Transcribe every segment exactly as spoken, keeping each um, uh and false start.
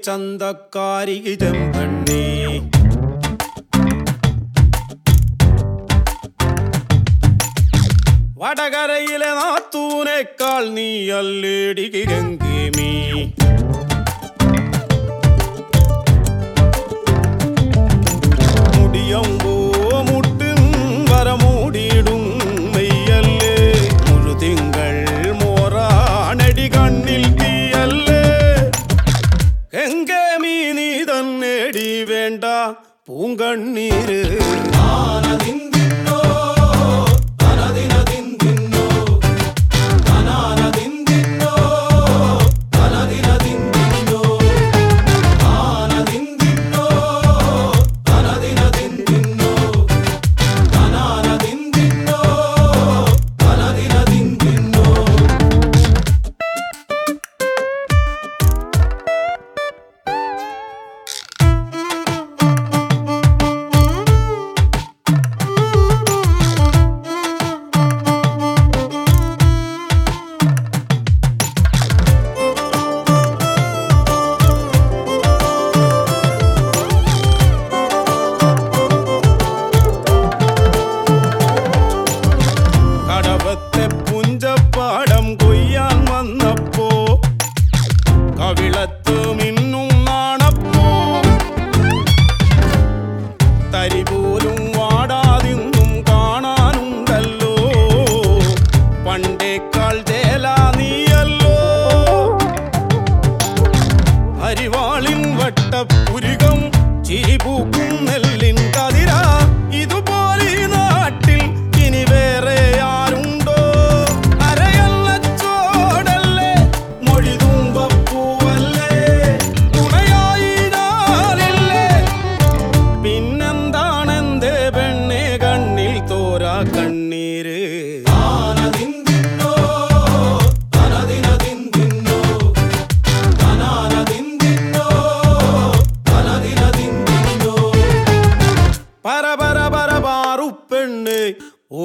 ചന്തക്കാരിക്ക് ചെമ്പണ്ണി വടകരയിലെ നാത്തൂനേക്കാൾ നീ അല്ലേടിക്ക് ഗംഗേമി മുടിയമ്പോ മുട്ടിൻ വരമൂടിയിടും മെയ്യല്ലേ മുഴുതിങ്കൾ മോറാനടി കണ്ണിൽ തീയല്ലേ ഗംഗേമി നീ തന്നേടി വേണ്ട പൂങ്കണ്ണീര് പാടം കൊയ്യാൻ വന്നപ്പോ കവിളത്ത് മിന്നും നാണപ്പോ തരി പോലും വാടാതിന്നും കാണാനുണ്ടല്ലോ പണ്ടേക്കാൾ ചേലാ നീയല്ലോ അരിവാളിൻ വട്ടപ്പുരികം ചിരിപൂക്കും നെല്ലിൻ കതിര ഇതുപോലെ നാട്ടിൽ ഇനി വേറെ ആരുണ്ടോ കണ്ണീര് പര പര പര പാറുപ്പെണ്ണ് ഓ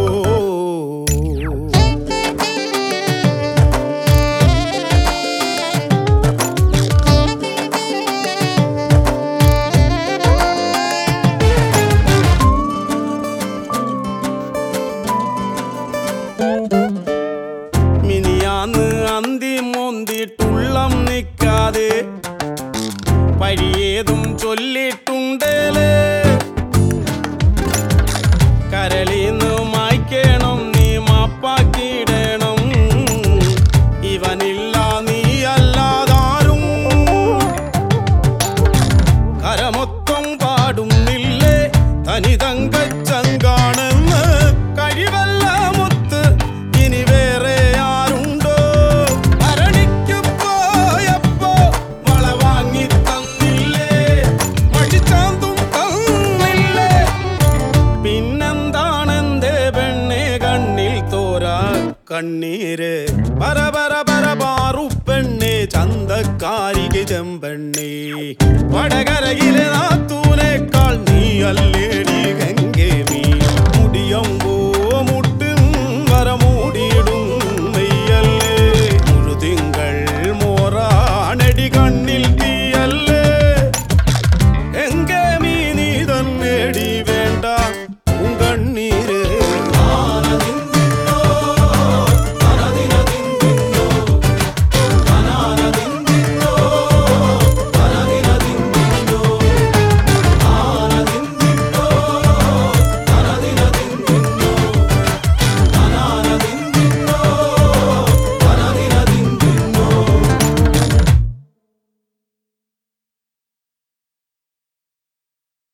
മിനിയാന്ന് അന്തി മോന്തിട്ടുള്ളം നിൽക്കാതെ വഴിയേതും ചൊല്ലിട്ടുണ്ടേലേ കരളിന്ന് മായ്ക്കണം നീ മാപ്പാക്കിയിടണം ഇവനില്ല നീ അല്ലാതാരും കരമൊത്തം പാടുന്നില്ലേ തനിതങ്കച്ചങ്കാണെന്ന് കഴിവല്ല മുത്ത് ഇനി വേറെ ആരുണ്ടോ ഭരണിക്ക് പോയപ്പോ വള വാങ്ങി തന്നില്ലേ മടിച്ചാന്തും തന്നില്ലേ പിന്നെന്താണെന്തേ പെണ്ണെ കണ്ണിൽ തോരാ കണ്ണീര് പര പര പര പാറുപ്പെണ്ണെ ചന്തക്കാരിക്ക് ചെമ്പണ്ണി വടകരയിൽ